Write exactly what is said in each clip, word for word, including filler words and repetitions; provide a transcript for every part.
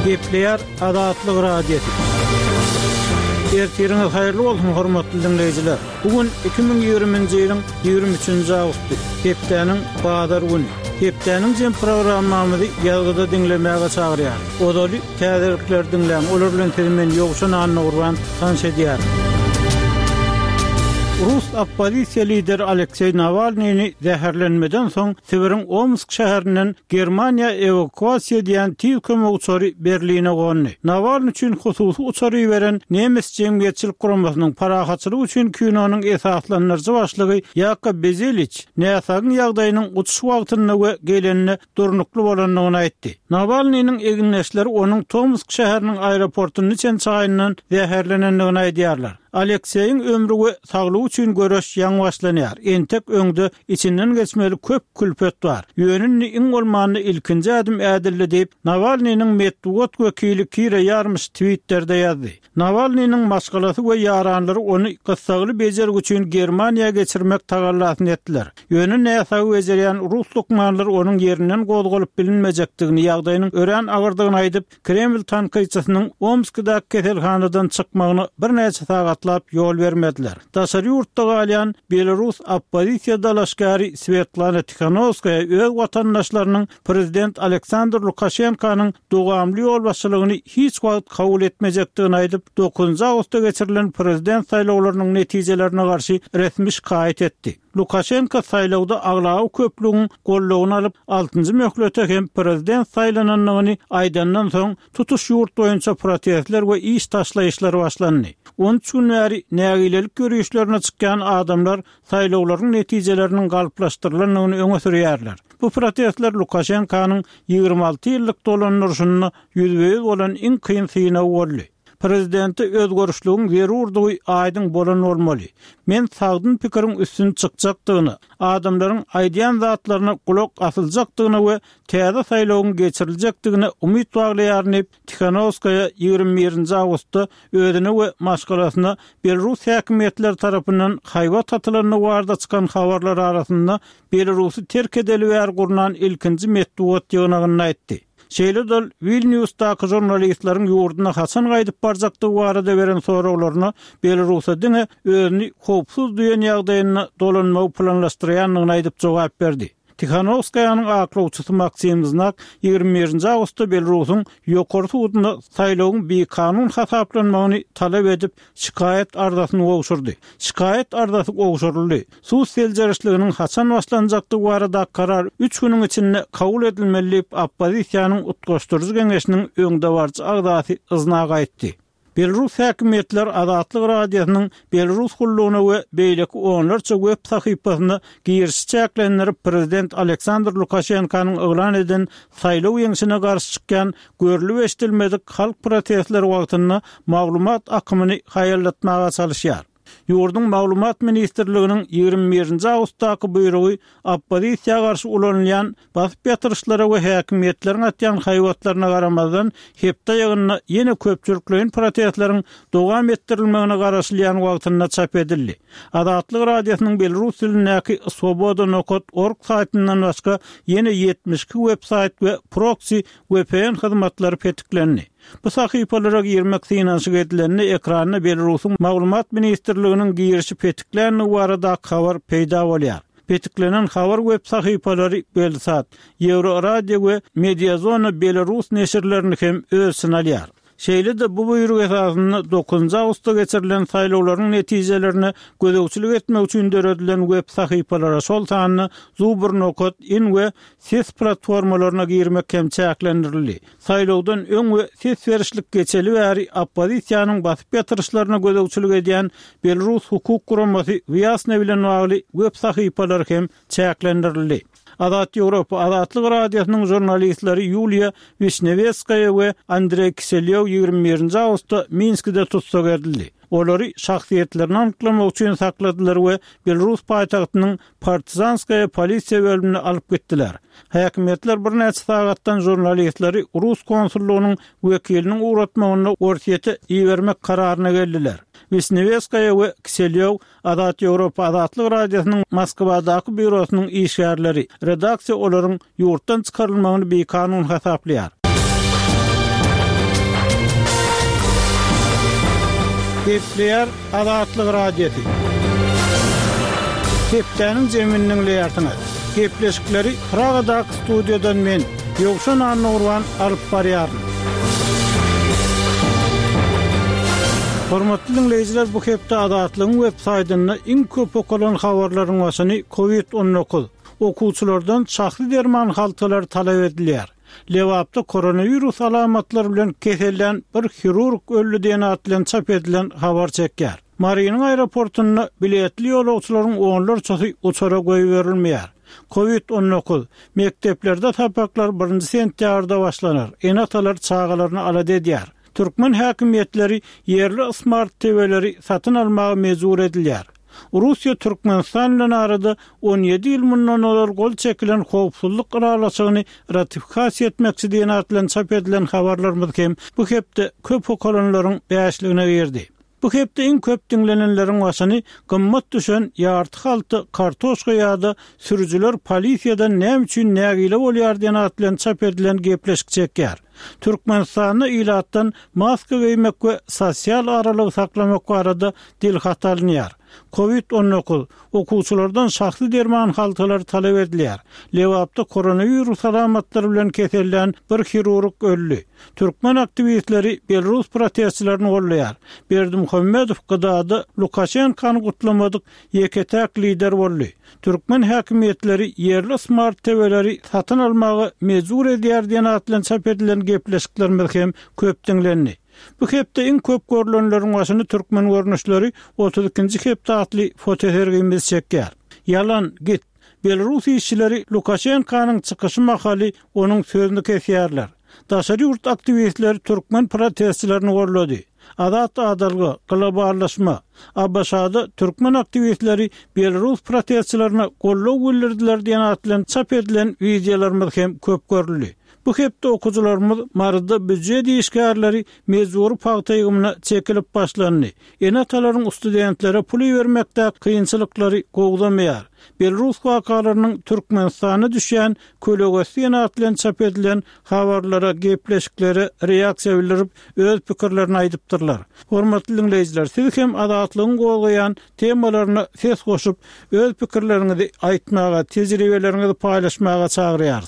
Gepleýär Adatlyk radiosu. Ertiriniz haýyrly bolsun hormatly dinleýijiler. Bugun iki bin ýygrüminji ýylyň ýygrimi üçünji awgusty. Hepdeniň badar güni. Hepdeniň jem programmamyzy ýalgyda dinlemäge çagyrýar. Odaly täzelikler dinläň. Olar bilen temen ýogşan anna urban tanış edýär. Rus oppozisiýa lideri Aleksey Navalnyny zäherlenmeden soň Sibiriň Omsk şäherinden Germaniýa evakuasiýa diýen tiw kömek uçary Berline gondy. Navalny üçin hususy uçary beren Nemes jemgyýetçilik guramasynyň parahatçylygy üçin kinonyň esaslanýarjy başlygy Yakov Bezeliç näsagyň ýagdaýynyň uçuş wagtyna we gelenine durnukly bolanyny aýtdy. Navalnyň eginleşleri onuň Tomsk şäheriniň aeroportuny çen çaýyndan zäherlenendigini aýdýarlar. Aleksey'in ömrü ve sağlığı için görüş yan başlanýar. Entek öňde içinden geçmeli köp külpet var. Yönünni iň bolmany ilkinji adım ädilli diýip Navalnyň medeniýet wekili Kira Yarmyş Twitter'de ýazdy. Navalnyň maşgalasy we ýaranlary onu gyssaly bejergi üçin Germaniýa geçirmek tagallasyn etdiler. Yönü näsa bejerýän Rus lukmanlary onuň ýerinden gozgalyp bilinmejekdigini, ýagdaýynyň ören agyrdygyny aýdyp, Kreml tankyçysynyň Omskdaky keselhanadan çykmagyny bir näçe sagat yol vermediler. Daşary ýurtda galýan Belarus oppozisiýa dalaşgary Svetlana Tikhanovskaya öz watandaşlarynyň prezident Aleksandr Lukashenkanyň dogamly ýol başçylygyny hiç wagt kabul etmejekdigini aýdyp, dokuzunji awgustda geçirilen prezident saýlawlarynyň netijelerini garşy resmi şikayet etdi. Lukashenko saýlawda aglawy köplüğün gollugyny alyp altynjy möhletde hem prezident saýlananlygyny aýdandan soň tutuş ýurt boýunça protestler we iş taşlaýyşlary başlandy. on üç gün bäri nägilelik görüşlerine çykkan adamlar saýlawlaryň netijeleriniň galyplaşdyrylanyny öňe sürýärler. Bu protestler Lukashenkanyň ýygrimi alty ýyllyk dolanýaryny ýüzbe bolan iň kyn synaw boldy. Prezidenti öz görüşlüğün zerurdugy aýdyň bolan bolmaly. Men sagdyn pikirin üstün çykjakdygyny, adamlaryň aýdýan zatlaryna kulak asyljakdygyny we täze saýlawyň geçiriljakdygyny umyt baglaýaryn diýip Tikhanovskaya ýygrimi birinji awgustda özüne we maşgalasyna Belarus häkimetleri tarapyndan haýwat atylanyny barda çykan habarlar arasynda Belarusy terk edeli bäri gurunan ilkinji medeniýet ýygnagyny aýtdy. Şeýle Vilniusdaky jurnalistlaryň ýurduna haçan gaýdyp barjakdygy barada beren sorawlaryna Belarusy diňe özüni howpsuz duýan ýagdaýyna dolanmagy planlaşdyrýanlygyny aýdyp jogap berdi. Tikhanovskaýanyň aklawçysy Maksim Znak ýygrimi birinji awgustda Belarusyň ýokary sudunda saýlawyň bir kanun hasaplanmagyny talap edip şikayet ardasyny gowşurdy. Şikayet ardasy gowşuruldy. Suw seljerişliginiň haçan başlanjakdygy barada karar üç güniň içinde kabul edilmeli diýip oppozisiýanyň utgaşdyrjy geňeşiniň öňde barjy agdasy yzyna gaýtdy. Belarus häkimetleri Adatlyk radiosynyň Belarus hullugyna we beýleki onlarça web sahypasyna girişi çäklendirip prezident Aleksandr Lukashenkanyň oglan eden saýlaw ýeňsine garşy çykkan görülip eşdilmedik halk protestleri wagtyna maglumat akymyny haýallatmaga çalışýar. Ýurdun Maglumat Ministrliginiň ýygrimi birinji awgustdaky buýrugy oppozisiýa garşy ulanýan basyp ýatyrşlara we häkimetleriň atýan haýwatlaryna garamazdan hepde ýygyna ýene köpçülikleriň protestleriň dowam etdirilmegine garaşylýan wagtyna çap edildi. Adatlyk radiosynyň Belarus dilindäki swoboda nokta org saýtyndan başga ýene ýetmiş iki web saýt we proxy V P N hyzmatlary petiklendi. Bu sahypalara girmek synaşyk edilenini ekranyna Belarusyň Maglumat Ministrliginiň girişi petiklerini barada habar peýda bolýar. Petiklenen habar web sahypalary Belsat, Euroradio we Mediazona Belarus neşirlerini hem öz synalýar. Şeýle de bu buyruk esasyny dokuzunji awgustda geçirilen saýlawlaryň netijelerini gözegçilik etmek üçin döredilen web sahypalara şol sanyny zubur nokta in we ses platformalaryna girmek hem çäklendirildi. Saýlawdan öň we ses berişlik geçeli bäri oppozisiýanyň basyp ýatyrşlaryna gözegçilik edýän Belarus hukuk guramasy Vyasna bilen bagly web sahypalary hem çäklendirildi. Adat Ýewropa Adatlyk radiosynyň jurnalistleri Yulia Vishnevskaya we Andrey Kiselyev ýygrimi birinji awgustda Minskde tutsak edildi. Olary şahsiýetlerini anyklamak üçin sakladylar we Belarus paýtagtynyň Partizanskaya polisiýa bölümine alyp gitdiler. Häkimetler bir näçe sagatdan jurnalistleri Rus konsullugynyň wekiliniň uğratmagyna ortiýete iýermek kararyna geldiler. Vishnevskaya we Kiselyev Adat Ýewropa Adatlyk radiosynyň Moskwadaky bürosynyň işgärleri, redaksiýa olaryň ýurtdan çykarylmagyny bir kanun hasaplaýar. Gepleyer Azatlyk Radiosu. Hepdeniň jeminiň leýartyny. Gepleşikleri Pragadak studiodan men Ýogşan Anurwan alyp barýaryn. Hormatly dinleýijiler, bu hepde Azatlygyň web saýtyny iň köp okulan habarlaryň başyny covid on dokuz okuwçylardan şahsy derman haltylary talap edilýär. Lewapda koronavirus alamatlary bilen keselen bir hirurg öldü diýen atlan çap edilen habar çekýär. Mariýanyň aeroportuna biletli ýolagçylaryň onlar çaty uçara goýup berilmeýär. covid on dokuz mekteplerde tapaklar birinji sentýabrda başlanar. Enatalar çağalaryny alady edýär. Türkmen häkimetleri yerli smart T V'leri satyn almagy mejbur edilýär. Russiýa Türkmenistan bilen arada on ýedi ýyl mundan olar gol çekilen howpsuzlyk garalaşygyny ratifikasiýa etmekçi diýen atlan çap edilen habarlarymyz hem bu hepde köp okulanlaryň bäşligine berdi. Bu hepde iň köp dinlenenleriň başyny gymmat düşen ýarty halty kartoşka ýa-da sürüjüler polisiýadan näme üçin nägile bolýar diýen atlan çap edilen gepleşik çekýär. Türkmenistanyň ilatdan maska giýmek we sosial aralyk saklamak barada dil hatalynýar. covid on dokuz okuwçylardan şahsy derman haltylary talap edilýär. Lewapda koronavirus alamatlary bilen keselen bir hirurg öldü. Türkmen aktivistleri Belarus protestçilerini gollaýar. Berdimuhammedow gıdada Lukashenkany gutlamadyk ýeketäk lider boldy. Türkmen häkimetleri yerli smart T V'leri satyn almagy mejbur edýär diýen atlan çap edilen gepleşiklerimiz hem köp dinlendi. Bu hepde iň köp görülenleriň başyny türkmen görnüşleri otuz ikinji hepde atly fotohergimiz çekýär. Yalan git. Belarus işçileri Lukashenkanyň çykyşy makaly onuň sözüni kesýärler. Daşary ýurt aktivistleri türkmen protestçilerini gorlady. Adat adalgy, globallaşma. Abbaşada türkmen aktivistleri Belarus protestçilerine gollaw bildirdiler diýen atlan çap edilen videolarymyz hem köp görüldi. Bu hepde okuwçylarymyz marada büdjet işgärleri mejbur pagtaýgyna çekilip başlandy. Enatalaryň studentlere pul bermekde kynçylyklary gowdamaýar. Belarus wakalarynyň Türkmenistana düşen kölegesi atlan çap edilen habarlara, gepleşiklere reaksiýa bildirip öz pikirlerini aýdypdyrlar. Hormatly dinleýijiler, siz hem adatlygyň gowgaýan temalaryna ses goşup öz pikirleriňizi aýtmaga, tejribeleriňizi paýlaşmaga çagyrýarys.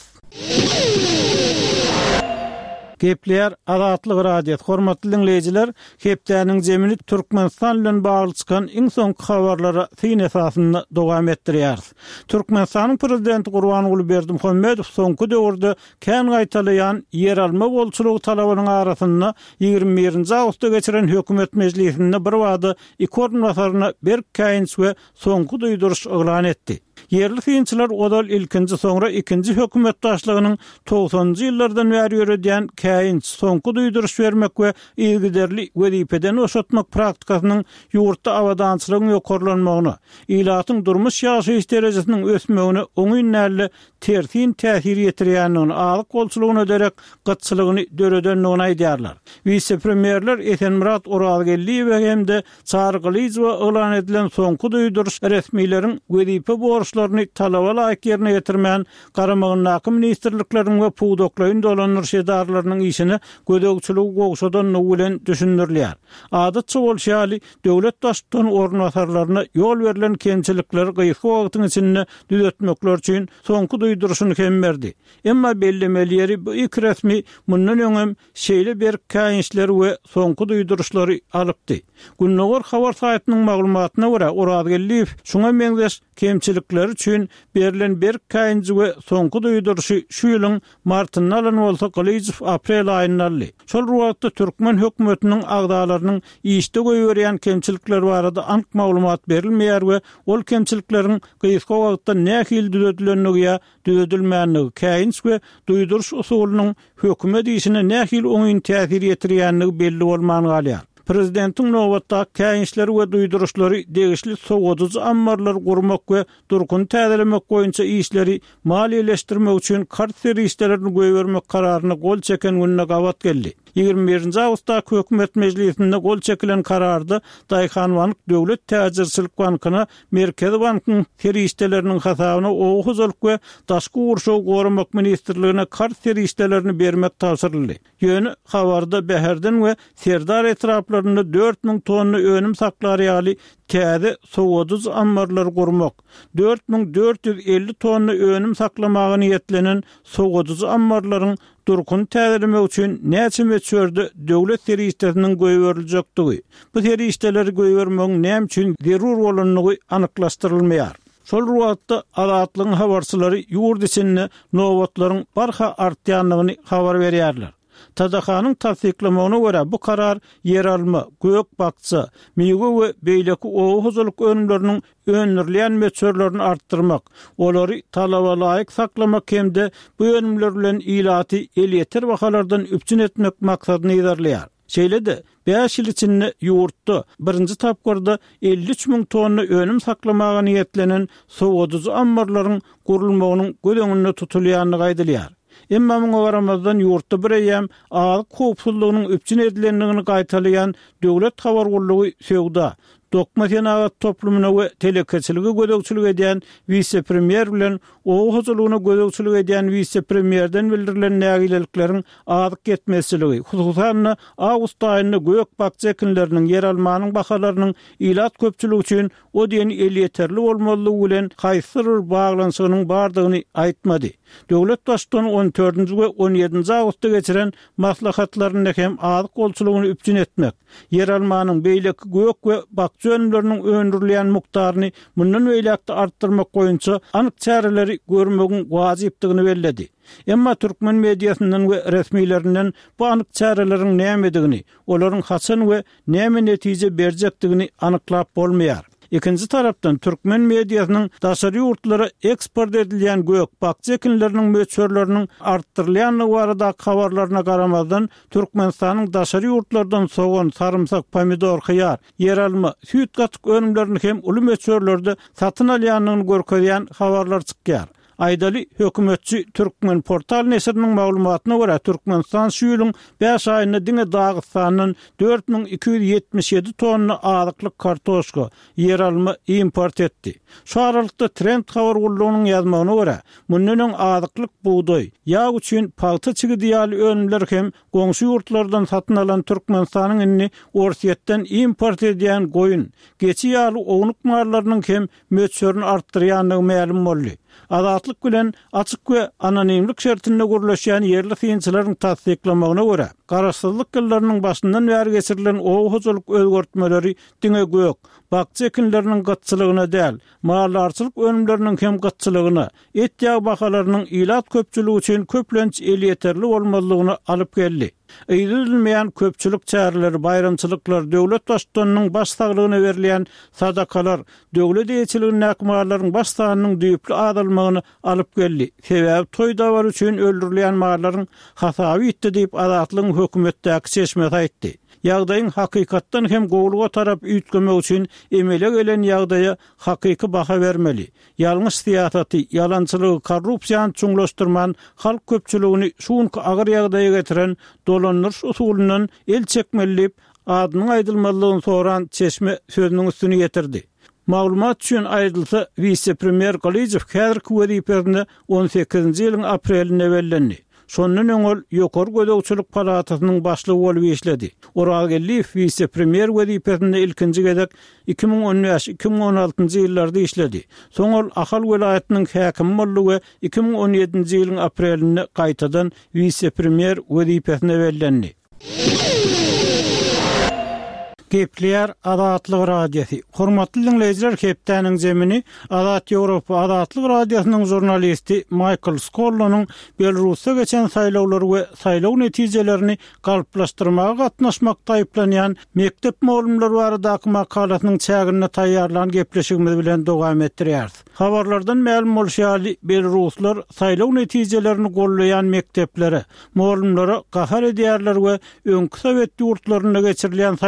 Gepleyer Azatlyk Radiosu. Hormatly dinleýijiler, hepdeniň jemini Türkmenistan bilen bagly çykan iň soňky habarlara syn esasyny dowam etdirýär. Türkmenistanyň prezidenti Gurbanuly Berdimuhammedow soňky döwürde kän gaýtalayan yer alma bolçulugy talabynyň arasyna ýygrimi birinji awgustda geçiren hökümet mejlisinde bir wada iki ornwasaryna bir käýinç we soňky duýduruş oglan etdi. Yerli synçylar odal ilkinji soňra ikinji hökümet başlygynyň togsanjy ýyllardan bäri ýörediýän käýinç soňky duýduruş bermek we ilgiderli wezipeden oşatmak praktikasynyň ýurtda awadançylygyň ýokarlanmagyny, ilatyň durmuş ýaşaýyş derejesiniň ösmegine oňynäli tersin täsir ýetirýändigini, alyk bolçulugyny öderek gıtçylygyny döredenligini aýdýarlar. Vice-premierler Esenmurat Orazgelliýew hemde çargylyjy oglan edilen soňky duýduruş resmiýleriň wezipe borçlaryny talaba laýyk ýerine ýetirmän garamagyň hakim ministrlikleriň we puwdoklaryň dolanýar şedarlarynyň işini gödögçüligi gowşadan bilen düşündirýär. Adatça bolşaly döwlet başlygynyň ornwasarlaryna ýol berilen kemçilikleri gyýyky wagtyň içinde düzeltmekler üçin soňky duýduruşyny hem berdi. Emma bellemeleri bu ilk resmi mundan öňem şeýle bir käýinçleri we soňky duýduruşlary alypdy. Günnäger habar saýtynyň maglumatyna görä Orazgelliýew şuňa meňzeş kemçilikleri üçin berilen bir käýinçi we soňky duýduruşy şu ýylyň martynda alan bolsa Gylýjew aprel aýynda aldy. Şol wagtda Türkmen hökümetiniň agdalarynyň işde goýberýän kemçilikleri barada ank maglumat berilmeýär we ol kemçilikleriň gyýyska wagtda nähil düzeltilendigi ýa düzeltilmänligi, käýinç we duýduruş usulynyň hökümet işine nähil oňyn täsir ýetirýänligi belli bolmany galýar. Prezidentiň nowatda käýinçleri we duýduruşlary degişli sowadyjy ammarlar gurmak we durkun täzelemek boýunça işleri maliýeleşdirmek üçin kart serwislerini goýbermek kararyny gol çeken gününe gawat geldi. ýygrimi birinji awgustda hökümet mejlisinde gol çekilen kararda Daýhan Bank Döwlet Täzirçilik Bankyna Merkez Bankyň serişdeleriniň hasabyna owuzlyk we daşky urşaw goramak ministrligine kart serişdelerini bermek tapşyryldy. Ýöne habarda Bäherden we Serdar etraplarynda dört miň tonna önüm saklary ýaly täze sowoduz ambarlar gurmak, dört miň dört ýüz elli tonna önüm saklamagy niýetlenen sowoduz ambarlaryň durkun täzelemek üçin näçe meçörde döwlet serişleriniň goýberljekdigi, bu serişdeleri goýbermegiň näme üçin zerur bolanlygy anyklaşdyrylmaýar. Şol ruwatda adatlyň habarçylary ýurt içinde nowatlaryň barha artýanlygyny habar berýärler. Tadahanyň tasdiklamagyna görä bu karar yer alma, gök bakça, miýe we beýleki owuzlyk önümleriniň önürleýän meçörlerini artdyrmak, olary talaba laýyk saklamak hemde bu önümler bilen ilaty el ýeter bahalardan üpçün etmek maksadyny ýerleýär. Şeýle-de beş ýyl içinde ýurtda birinji tapgyrda elli üç miň tonna önüm saklamagy niýetlenen sowoduz ambarlaryň gurulmagynyň gödeňinde tutulýanlygy aýdylýar. Emma muňa garamazdan ýurtda bir ýem aýyk howpsuzlygynyň üpçün edilendigini gaýtalýan döwlet habargullygy söwda, dokma senagat toplumuna we telekeçiligi gödökçilik edýän vice-premier bilen owuzlygyna gödökçilik edýän vice-premierden bildirilen nägilelikleriň aýyk getmesiligi, hususan awgust aýynda gök bakça ekinleriniň yer almanyň bahalarynyň ilat köpçüligi üçin o diýen el ýeterli bolmalygy bilen haýsyr baglanşygynyň bardygyny aýtmady. Döwlet başçysyny on dördünji we on ýedinji awgustda geçiren maslahatlaryny hem aýyk golçulygyny üpçün etmek, yer almanyň beýleki gök we bakça önümleriniň öndürilýän mukdaryny mundan öýlekde artdyrmak goýunça anyk çäreleri görmegiň wajypdygyny bellädi. Emma türkmen mediýasyndan we resmiýlerinden bu anyk çäreleriň nämedigini, olaryň haçan we näme netije berjekdigini anyklap bolmaýar. Ikinci tarapdan türkmen mediýasynyň daşary ýurtlara eksport edilýän gök bakça ekinleriniň meçörleriniň artdyrylýanlygy barada habarlaryna garamazdan Türkmenistanyň daşary ýurtlardan soğan sarımsak, pomidor, hyýar, yer alma, süýt gatyk önümlerini hem uly meçörlerde satyn alýanlygyny görkezýän habarlar çykýar. Aýdaly hökümetçi Türkmen portal nesiriniň maglumatyna görä Türkmenistan şu ýylyň beş aýyna diňe Dagystanyň dört miň iki ýüz ýetmiş ýedi tonna azyklyk kartoşka, yer alma import etdi. Şu aralykda trend habargullygynyň ýazmagyna görä mundan azyklyk buğday, ýa üçin palta çygy diýäli önümler hem goňşy ýurtlardan satyn alan Türkmenistanyň inni Orsiýetden import edýän goýun, geçi ýaly ownuк marlarynyň hem meçörüni artdyrýanlygy ma'lum boldy. Adatlyk bilen açyk we anonimlik şertinde gurulýan yerli fiýinçileriň tasdiklamagyna görä, garaşsyzlyk ýyllarynyň başyndan bäri geçirilen owuzlyk özgörtmeleri diňe gök, bakça ekinleriniň gatçylygyna däl, mallarçylyk önümleriniň hem gatçylygyna, et ýagy bahalarynyň ilat köpçüligi üçin köplenç el ýeterli bolmalygyna alyp geldi. Eýdilmeýän köpçülik çäreleri, bayramçylyklar, döwlet başçysynyň baş saglygyna berilýän sadakalar, döwlet eýçiliginiň näkmalaryň baş sanynyň düýpli adalmagyny alyp geldi. Sebäbi toý dabar üçin öldürilýän malaryň hasaby itdi diýip adatlygyň hökümetdäki çeşme aýtdy. Ýagdaýyň hakykatdan hem gowluga tarap üýtgemek üçin emele gelen ýagdaýa hakyky baha bermeli. Ýalňyş siýasaty, ýalançylygy, korrupsiýany çuňlaşdyrman halk köpçüligini şuňky agyr ýagdaýa getiren dolanýyş usulundan el çekmelip adynyň aýdylmalygyny soran çeşme sözüniň üstüne getirdi. Maglumat üçin aýdylsa, vice-premier Galyjew häzirki wezipesinde on sekizinji ýylyň aprelinde bellendi. Şondan öňel ýokary gödökçilik palatasynyň başlygy bolup işledi. Oral Gelliýew vice-premier wezipesinde ilkinji gezek iki miň on beş iki miň on altynjy ýyllarda işledi. Soňol Ahal welaýatynyň häkimi boldy we iki miň on ýedinji ýylyň aprelinde gaýtadan vice-premier wezipesine bellendi. Gepler Adatlyk radiosi. Hormatly dinleýijiler, hepdeniň jemini Adat Ýewropa Adatlyk radiosynyň jurnalisti Michael Scollonyň Belarusda geçen saýlawlar we saýlaw netijelerini galplaşdyrmaga gatnaşmakda aýplanýan mektep mowlumlary baradaky makalatynyň çägine taýýarlan gepleşigimiz bilen dowam etdirýär. Habarlardan ma'lum bolýaly, Belaruslar saýlaw netijelerini gollayan mekteplere, mowlumlara gahar edýärler we öňkü Sowet ýurtlarynda geçirilýän saýlawlaryň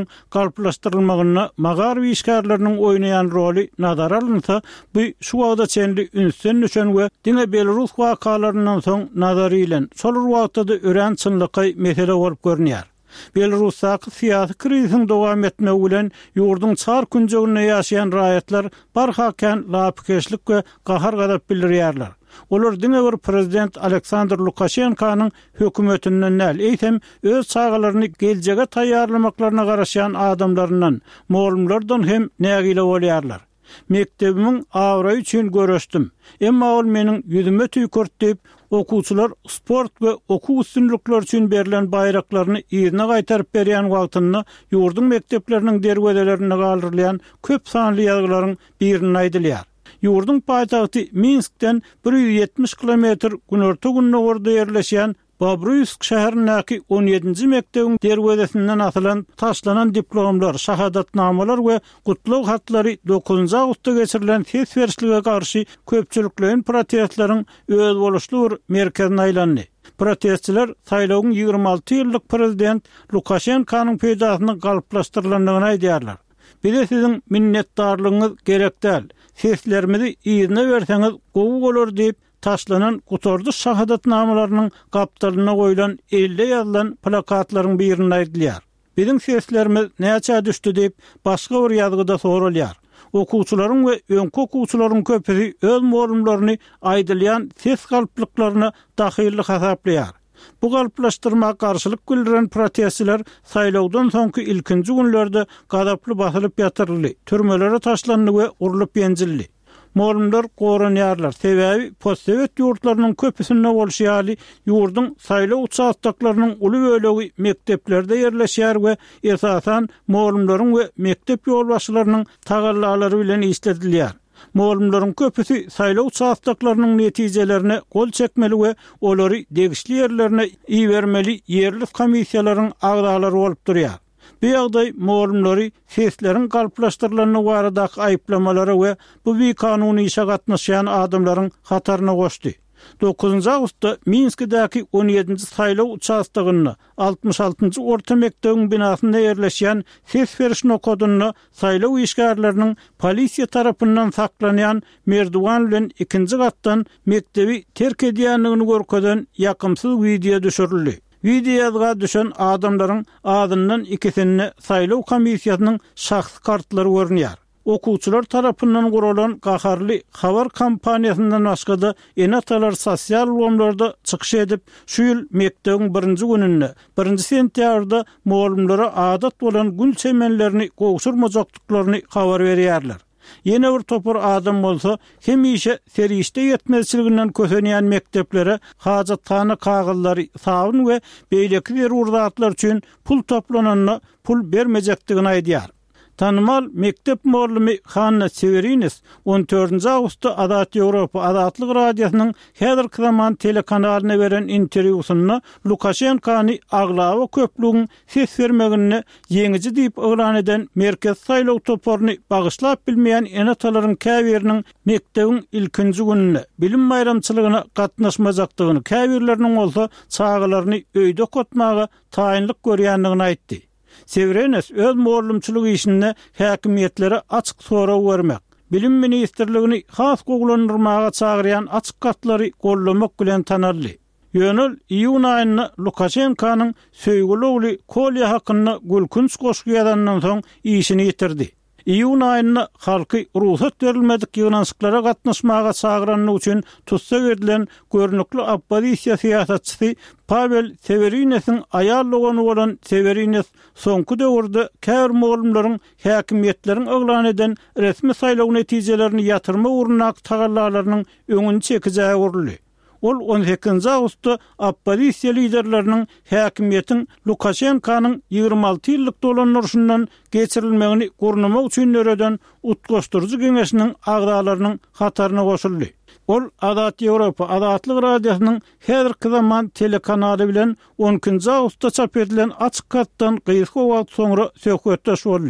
ýurdlarynyň galplaşdyrylmagyna Magaryp işgärleriniň oýnaýan roli nazar alynsa, bu şu wagda çenli ünsün üçin we diňe Belarus wakalaryndan soň nazary bilen şol wagtda ören çynlyky mesele bolup görnýär. Belarusdaky syýasy krizisiň dowam etmegi bilen ýurdun çar künjeginde ýaşaýan raýatlar barhaken lapkeşlik we gahar gadap bildirýärler. Olar diňe bir prezident Aleksandr Lukashenkanyň hökümetinden näl eýsem öz çağalaryny geljege taýýarlamaklaryna garaşan adamlaryndan, moğlumlardan hem nägile bolýarlar. Mektebimin awra üçin görüşdim. Emma ol meniň ýüzüme tüýkürt diýip okuwçylar sport we okuw üstünlikleri üçin berilen bayraklaryny ýerine gaýtaryp berýän wagtynda ýurdun mektepleriniň derwedelerini galdyrlayan köp sanly ýazgylaryň birini aýdylýar. Ýurdun paýtagty Minskden bir ýüz ýetmiş kilometr günorta günne orada ýerleşýän Babruysk şäherindäki on ýedinji mektebiň derwedesinden asylan taşlanan diplomlar, şahadatnamalar we gutlaw hatlary dokuzunjy awgustda geçirilen ses berişlige garşy köpçüliklerin protestlaryň öz boluşly bir merkezine aýlandy. Protestçiler saýlawyň ýygrima alty ýyllyk prezident Lukashenkanyň peýdasyny galplaşdyrylandygyny aýdýarlar. Bize sizin minnetdarlygyňyz gerek däl. Seslerimizi ýerine berseňiz gowy bolar diýip taşlanan gutordy şahadatnamalarynyň gapdalyna goýulan elde ýazylan plakatlaryň birini aýdylýar. Bizim seslerimiz näçe düşdi diýip başga bir ýazgyda soralýar. Okuwçylaryň we öňki okuwçylaryň köpüsi öz moğlumlaryny aýdylýan ses galplyklaryna dahillik hasaplaýar. Bu galplaşdyrma karşılık bildiren protestçiler saýlawdan soňky ilkinji günlerde gadaply basylyp ýatyrly, türmelere taşlandy we urulyp ýenjildi. Moğlumlar goranýarlar. Sebäbi postsovet ýurtlarynyň köpüsinde bolşýaly ýurdun saýlaw uçaklarynyň uly bölegi mekteplerde ýerleşýär we esasan moğlumlaryň we mektep ýolbaşçylarynyň tagallalary bilen işledilýär. Moğlumlaryň köpüsi saýlaw uçaklarynyň netijelerine gol çekmeli we olary degişli ýerlerine iýermeli ýerli komissiýalaryň agdalary bolup durýar. Bu ýagdaý moğlumlary sesleriň galplaşdyrylanyny baradaky aýplamalary we bu bir kanuny işe gatnaşýan adamlaryň hataryna goşdy. dokuzunjy awgustda Minskdäki on ýedinji saýlaw uçastygyny altymyş altynjy orta mektebiň binasynda ýerleşýän ses beriş nokodyny saýlaw işgärleriniň polisiýa tarapyndan saklanýan merdiwan bilen ikinji gatdan mektebi terk edýänligini görkezden ýakymsyz video düşürildi. Videoga düşen adamlaryň adyndan ikisini saýlaw komissiýasynyň şahsy kartlary görünýär. Okuwçylar tarapyndan guralan gaharly habar kampaniýasyndan başga enatalar sosial womlarda çykyş edip, şu ýyl mektebiň birinji gününde, birinji sentýabrda moğlumlara adat bolan gün çemenlerini gowşurmajakdyklaryny habar berýärler. Yine bir topur adam bolsa, hemişe serişte yetmezçiliginden kösenýän mekteplere hajatxana kagylary, sabun we beýleki bir urdatlar üçin pul toplananyny pul bermejekdigini aýdýar. Tanımal mektep moğlumy Hanna Severinis on dördünjy awgustda Adat Ýewropa Adatlyk radiosynyň häzirki zaman telekanalyna beren interwýusynda Lukashenkany aglawa köplüğün ses bermegini ýeňiji diýip öwran eden merkez saýlaw toporuny bagyşlap bilmeýän enatalaryň käbiriniň mektebiň ilkinji gününe bilim bayramçylygyna gatnaşmajakdygyny, käbirleriniň bolsa çağalaryny öýde kotmaga taýinlik görýändigini aýtdy. Severinis öz moğlumçylyk işinde häkimiýetlere açyk soraw bermek, bilim ministrligini has goglanyrmaga çagyrýan açyk gatlary gollamak bilen tanaldy. Ýönül iýun aýyna Lukashenkanyň söýgüli ogly Kolya hakyna gülkünç goşgýadandan soň işini ýitirdi. İýun aýyna halky ruhsat berilmedik ýygnançyklara gatnaşmaga çagyranyny üçin tutsa verilen görnükli oppozisiýa syýasatçysy Pavel Severinis'in aýallygany bolan Severinis soňky döwürde käbir moğlumlaryň häkimiýetleriň öňlen eden resmi saýlaw netijelerini ýatyrma urnak tagallalarynyň öňüni çekijägi urly. Ol on sekizinji awgustda oppozisiýa liderleriniň häkimiýetiň Lukashenkanyň ýygrima alty ýyllyk dolanýarşyndan geçirilmegini gurnamak üçin nöreden utgoşdurjy geňeşiniň agdalarynyň hataryna goşuldy. Ol Adat Ýewropa Adatlyk radiosynyň häzirki zaman telekanaly bilen on ikinji awgustda çap edilen açyk gatdan gyýyk wagt soňra söhbetdeş boldy. Bu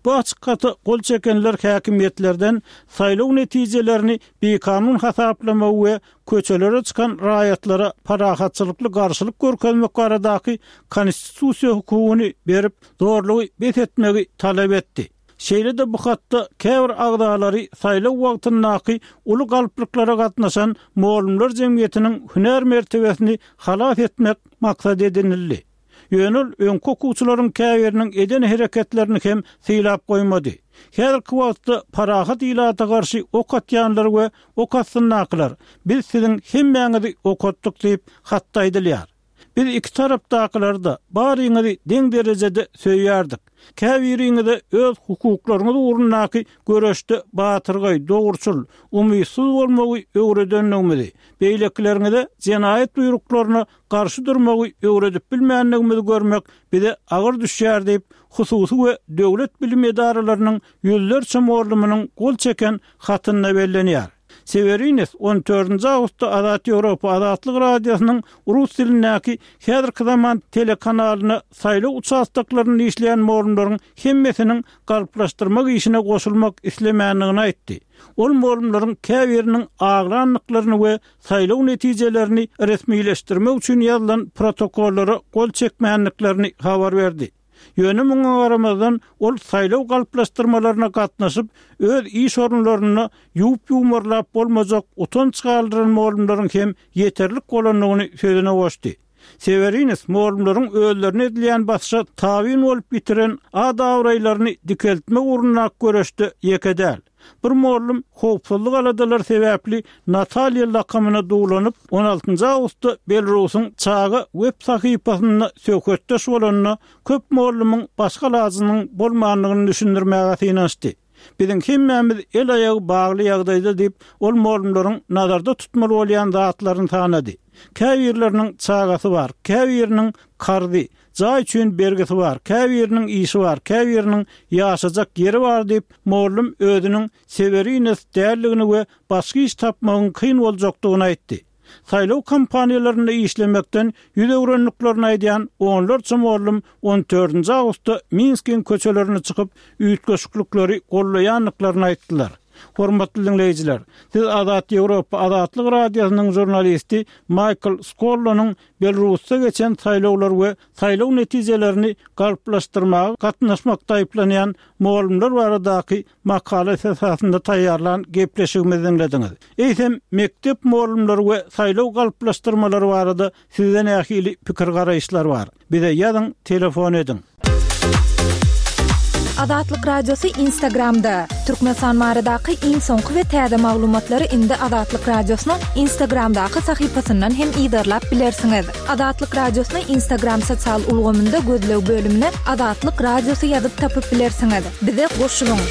Bu açıkata gol çekenler häkimetlerden saýlaw netijelerini bekanun hasaplama we köçelere çıkan raýatlara parahatçylykly garşylyk görkezmek baradaky konstitusiýa hukugyny berip zorlugy bet etmegi talap etdi. Şeýle-de bu hatda käbir agdalary saýlaw wagtyndaky uly galplyklara gatnaşan muallimler jemgyýetiniň hüner mertebesini halas etmek maksat edinildi. Ýönül öňkü okuwçylaryň käbiriniň eden hereketlerini hem syýlap goýmady. Häzirki wagtda parahat ilata garşy ok atýanlar we ok atsynnaklar biz siziň hemmeňizi okatdyk diýip hatdaýdylýar. Biz iki tarapdakylar da baryňyzy deň derejede söýýärdik. Käbiriňizi öz hukuklaryňyz ugrundaky göreşde batyrgaý, dogurçul, umysyz bolmagy öwredenligimizi, beýleklerinizi jenaýet buýruklaryna garşy durmagy öwredip bilmänligimizi görmek bize agyr düşýär diýip hususy we döwlet bilim edaralarynyň ýüllerçe muallimining gol çeken hatyna bellenýär. Severines on dördünji awgustda Azat Ýewropa Azatlyk radiosynyň rus dilindäki häzirki zaman telekanalyny saýlaw uçastaklaryny işleýän muallimleriň hemmesiniň galplaşdyrmak işine goşulmak islemänligini aýtdy. Ol muallimleriň käbiriniň aglanlyklaryny we saýlaw netijelerini resmileşdirmek üçin ýazylan protokollary gol çekmänliklerini habar berdi. Ýönemin garamazdan ol saýlaw galplaşdyrmalaryna gatnaşyp öz iş orunlaryny ýuwup ýumurlap bolmajak utanç galdyran muallimleriň hem ýeterlik bolanlygyny sözüne goşdy. Severines muallimleriň özlerini edilýän başga tabyn bolup bitiren adawraýlaryny dikeltme urunnak göreşdi ýekedäl. Bir muallim howpsuzlyk aladalar sebäpli Natalya lakamyna dugulanyp on altynji awgustda Belarusyň çagy web sahypasyna söketdeş bolanyna köp muallimiň başga lazynyň bolmanlygyny düşündirmäge synanşdy. Biziň hemmemiz el aýagy bagly ýagdaýda diýip ol muallimleriň nazarda tutmaly bolýan zatlaryny tanady. Käbirleriniň çagasy bar, käbiriniň kardy, jaý üçin bergisi bar, käbiriniň işi bar, käbiriniň ýaşajak ýeri bar diýip muallim özüniň Severines därligini we başga iş tapmagyň kyn boljakdygyny aýtdy. Saýlaw kampaniýalaryny işlemekden ýüz öwrenliklerini aýdýan onlarça muallim on dördünji awgustda Minskiň köçelerini çykyp üýtgeşiklikleri gollaýanlyklaryny aýtdylar. Hormatly dinleyijiler, siz Azat Ýewropa Azatlyk radiosynyň jurnalisti Michael Skorlanyň Belarusda geçen saýlawlar we saýlaw netijelerini galplaşdyrmaga gatnaşmakda aýplanýan muallimler baradaky makala esasynda taýýarlan gepleşigimizi dinlediňiz. Eýsem mektep muallimleri we saýlaw galplaşdyrmalary barada sizden ähili pikir garaýşlar bar. Bize ýazyň, telefon edin. Azatlyk radiosu Instagramda. Türkmenistan maradaky iň soňky we täze maglumatlary indi Azatlyk radiosynyň Instagramdaky sahypasyndan hem ýydarlap bilersiňiz. Azatlyk radiosyny Instagram sosial ulgamynda gözlew bölümine Azatlyk radiosu ýazyp tapyp bilersiňiz. Bize goşulyň.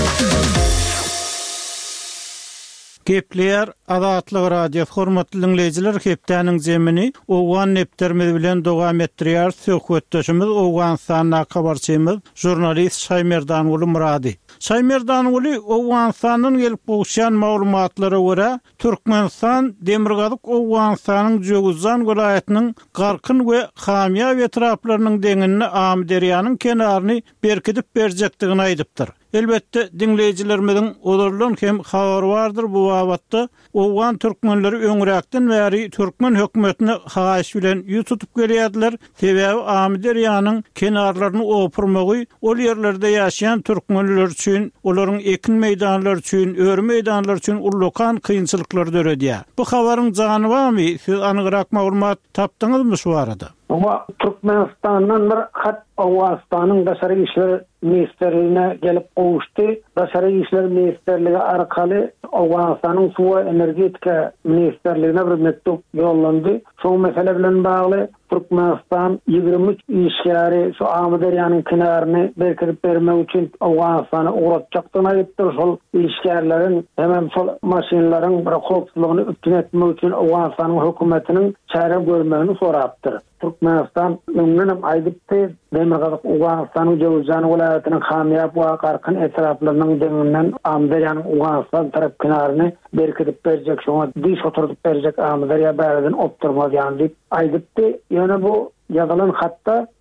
Gepleýär Azatlyk radio hormatly dinleyijiler, hepdäniň jemini owan nepterimiz bilen dowam etdirýär. Söhbetdeşimiz Owganistan habarçymyz jurnalist Şaýmerdan uly Murady. Şaýmerdan uly Owganistanyň gelip goşan maglumatlara görä Türkmenistan Demirgazyk Owganistanyň Joguzan welaýatynyň garkyn we hamýa etraplarynyň deňini Amderýanyň kenaryny berkidip berjekdigini aýdypdyr. Elbette dinleyijilerimizin olurlan hem habar vardır bu wabatda. Owgan türkmenleri öňräkden bäri Türkmen hökümetine haýyş bilen ýüz tutup gelýärdiler. Sebäbi Amderýanyň kenarlaryny opurmagy ol ýerlerde ýaşaýan türkmenler üçin, olaryň ekin meýdanlary üçin, öre meýdanlary üçin ullukan kynçylyklar döredýär. Bu habaryň jany barmy? Siz anygyrak maglumat tapdyňyzmy şu arada? Ama Türkmenistan'dan bir hat Owganistanyň daşary işler ministerliğine gelip gowuşdy. Daşary işler ministerligi arkaly Owganistanyň suwa energetika ministerliğine bir mektup ýollandy. Şu mesele bilen bagly Türkmenistan ýygrimi üç işgäri şu Amderýanyň kenaryny berkirip bermek üçin Owganistany uğratjakdygyny aýtdy. Şol işgärleriň hemem şol maşinalaryň bir howpsuzlygyny üstün etmek üçin Owganistanyň hökümetiniň çare görmegini sorapdyr. Türkmenistan öňüňem aýdypdy, Demirgazyk Owganistanyň Joguzan welaýatynyň hamýap we garkyn etraplarynyň deňinden Amderýanyň Owganistan tarap kenaryny berkidip berjek, şoňa diş oturdup berjek Amderýa bärden opturmaz ýany diýip aýdypdy. Ýöne bu ýazylan hatda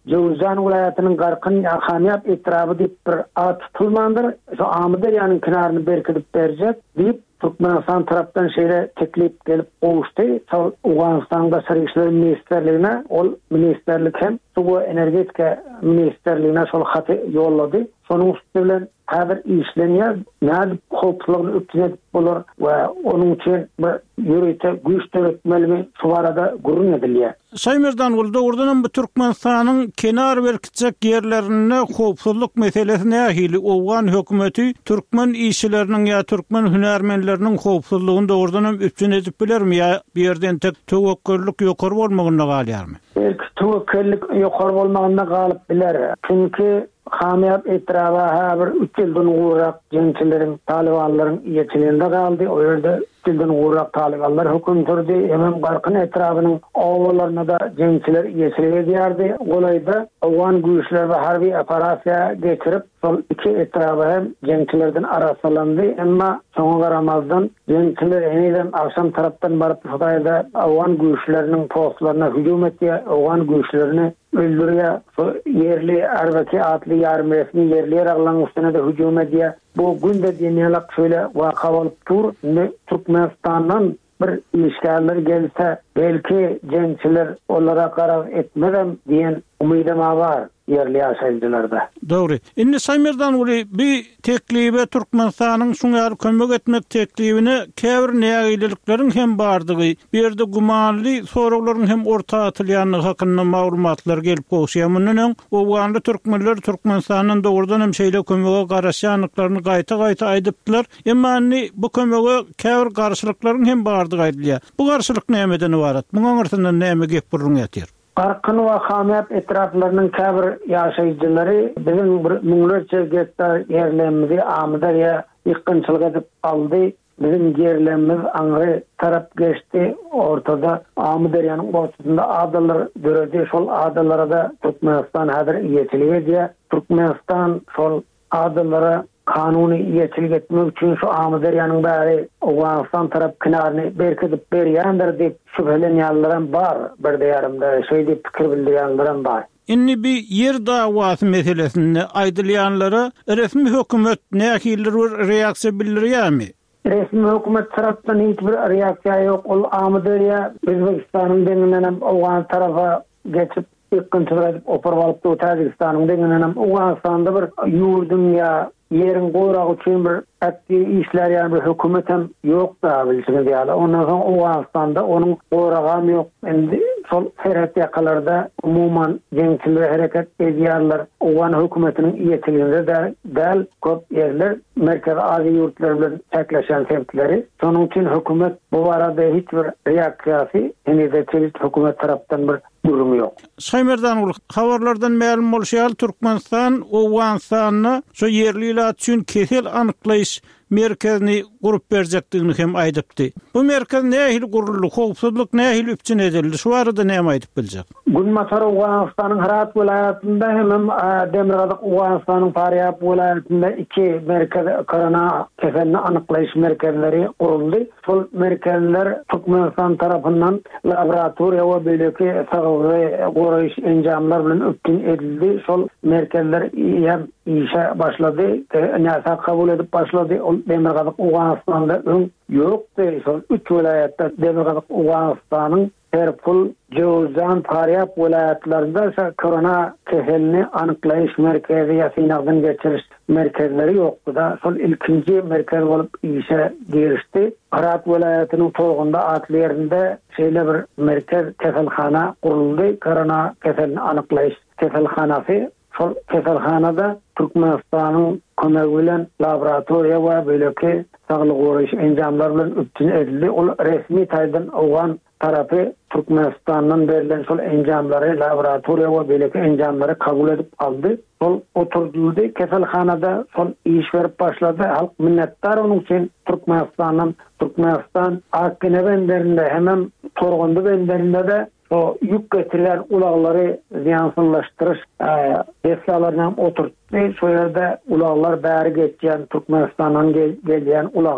Jowzan vilayatynyň Garkyn Hamiyap etraby diýip bir at tutulmandyr. Şu Amyder ýanyň kynaryny berkidip berjek diýip Türkmenistan tarapdan şeýle teklip gelip gowuşdy. Şol Awganistanda Sary işler ministrligine, ol ministerlik hem suwa energetika ministerligine şol haty ýollady. Şonuň üstüne bilen häzir işlenýär. Näde howpsuzlygyny öpdüňet bolar we onuň üçin bir ýürete güýç töretmeli şu arada gurrun edilýär. Saýmerdan boldy, ordan bu Türkmenistanyň kenar berkitjek ýerlerine howpsuzlyk meselesine ähli Owgan hökümeti türkmen işçileriniň ýa türkmen hünärmenleriniň howpsuzlygyny ordan öpdüň edip bilermi ýa bir ýerden tek töwekküllik ýokary bolmagyna galýarmy? Belki töwekküllik ýokary bolmagyna galyp biler. Çünki Hamiyap etraba ha bir üç ýyldan uğrak gençleriň, talibanlaryň ýetilinde galdy. O ýerde üç ýyldan uğrak talibanlar höküm sürdi. Hem Garkyn etrabynyň awlaryna da gençler ýetilip edýärdi. Golayda Awgan güýçler we harby operasiýa geçirip sol iki etraba hem gençlerden arasalandy. Emma soňa garamazdan gençler eniden akşam tarapdan baryp Hudaýda Awgan güýçleriniň postlaryna hüjüm etdi. Awgan güýçlerini öldürýär. Yerli Erbaki atly ýarmysyny yerli ýaraglaryň üstüne de hüjüm edýär. Bu günde diýenler şöyle waka bolup dur. Türkmenistandan bir ilişkiler gelse belki gençler onlara karar etmeden diyen umydym var yerli ýaşaýjylarda. Dogry. Indi Saýmerdan uly bir teklibe Türkmenistanyň şuňa kömek etmek teklibine käbir näýeliklerin hem bardygy, bir ýerde gumanly soraglaryň hem orta atylýanlygy hakynda maglumatlar gelip gowşýar. Mundan Owganly türkmenler Türkmenistanyň dogrudan hem şeýle kömege garaşýanlyklaryny gaýta-gaýta aýdypdylar. Emma bu kömege käbir garşylyklaryň hem bardygy aýdylýar. Bu garşylyk nämeden ibarat? Muňa artyndan näme gep burun ýatyr? Garkyn we Hamiyap etraflarynyň käbir ýaşaýjylary biziň bir müňlerçe gektar ýerlerimizi Amyderýa ýykynçylyk edip aldy. Bizim yerlerimiz Aňry tarap geçti. Ortada Amyderyanyň ortasynda adalar göredi. Şol adalara da Türkmenistan häzir ýetilip edýär. Türkmenistan şol adalara kanuny ýetilik etmek üçin şu Amyderyanyň bäri Awganistan tarap kynaryny berkidip berýändir diýip şüphelenýärler bar. Bir däýärmde şeý diýip pikir bildirýänler bar. Inni bir yer dawasy meselesini aýdylýanlara resmi hökümet nähiller reaksiýa bildirýärmi? Resmi hökümet tarapdan hiç bir reaksiýa ýok. Ol Amyderýa Özbekistanyň deňinden hem Awgan tarafa geçip ýykynçylyk edip operup alypdy. Tajikistan'ın deňinden hem Awganistanda bir ýurdun ýa yerin gorağı üçin bir etdiği işler yani bir hükümetem yok da bilsiniz yani. Ondan sonra Awganistanda onun gorağı yok. Endi sol ferhat yakalarda umuman gençler hareket edýärler. Awgan hükümetiniň ýetiliginde de däl köp yerler merkez azy ýurtlar bilen çekleşen sebepleri. Şonuň üçin hükümet bu barada hiç bir reaksiýasy, indi de çeşit hükümet tarapdan bir durum yok. Saýmerdan ul habarlardan ma'lum bolýar, Türkmenistan Awganistanyň şu yerliler üçin kesel anyklaýyş merkezini gurup berjekdigini hem aýdypdy. Bu merkez nähili guruldy, howpsuzlyk nähili üçin edildi? Şu arada näme aýdyp biljek? Günmasar Awganistanyň Herat vilayatynda hem Demirgazyk Awganistanyň Faryap vilayatynda iki merkez korona keselini anyklaýyş merkezleri guruldy. Şol merkezler Türkmenistan tarapyndan laboratoriýa we beýleki sagawy goraýyş enjamlar bilen öpdün edildi. Şol merkezler hem işe başladı, näsa kabul edip başladı. Demirgazyk Awganistanda öň ýokdy. Şol üç vilayatda Demirgazyk Awganistanyň Terpul, Jowzan, Faryap vilayatlarında korona keselini anyklaýyş merkezi ýa-synagdan geçiriş merkezleri ýokdy da şol ilkinji merkez bolup işe girişdi. Herat vilayatynyň togunda atly ýerinde şeýle bir merkez keselhana guruldy. Korona keselini anyklaýyş keselhanasy. Şol keselhanada Türkmenistanyň kömegi bilen laboratoriýa we beýleki saglyk goraýyş enjamlar bilen öpdün edildi. Ol resmi taýdan Awgan tarapy Türkmenistanyň berilen şol enjamlary laboratoriýa we beýleki enjamlary kabul edip aldy. Şol oturduldy. Keselhanada şol iş berip başlady. Halk minnetdar onuň üçin Türkmenistanyň Türkmenistan Akine benderinde hemem Torgundu benderinde de o yük getirilen ulaqları ziyansızlaştırış deslalarından oturttu. Şu yerde ulaqlar bäri geçen Türkmenistan'dan gel gelýän ulaqlar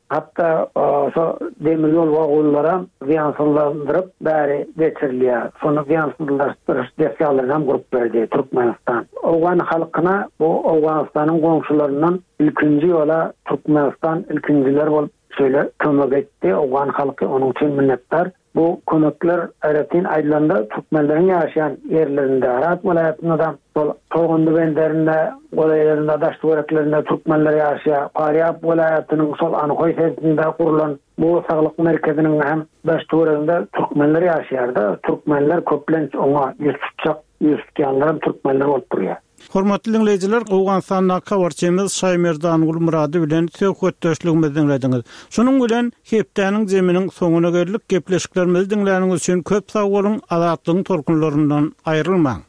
hatta so demir yol wagullara ziyansızlandırıp bäri geçirilýär. Sonu ziyansızlaşdyryş desýalarynam hem gurup berdi Türkmenistan. Owgan halkyna bu Owganistanyň goňşularyndan ilkinji ýola Türkmenistan ilkinjiler bolup şöyle kömek etdi. Owgan halky onuň üçin minnetdar. Bu konuklar Aratin aýlanda Türkmenleriň ýaşaýan ýerlerinde, Arat welaýatynda da Torgundu benderinde, golaylarında, daştuvraklarında Türkmenler ýaşaýar. Paryap welaýatynyň sol Anykoy sentinde kurulan bu saglyk merkeziniň hem daştuvraklarında Türkmenler ýaşaýar-da. Türkmenler köplenç oňa ýüz tutjak, ýüz tutýanlar Türkmenler bolup durýar. Hormatly dinleyijiler, Owganistanyň kawarçymyz Şaýmerdan Gulmurady bilen söhbetdeşligimizi dinlediňiz. Şunuň bilen hepdeniň jeminiň soňuna geldik. Gepleşiklerimizi dinläniňiz üçin köp sag bolun. Azatlygyň torkunlaryndan aýrylmaň.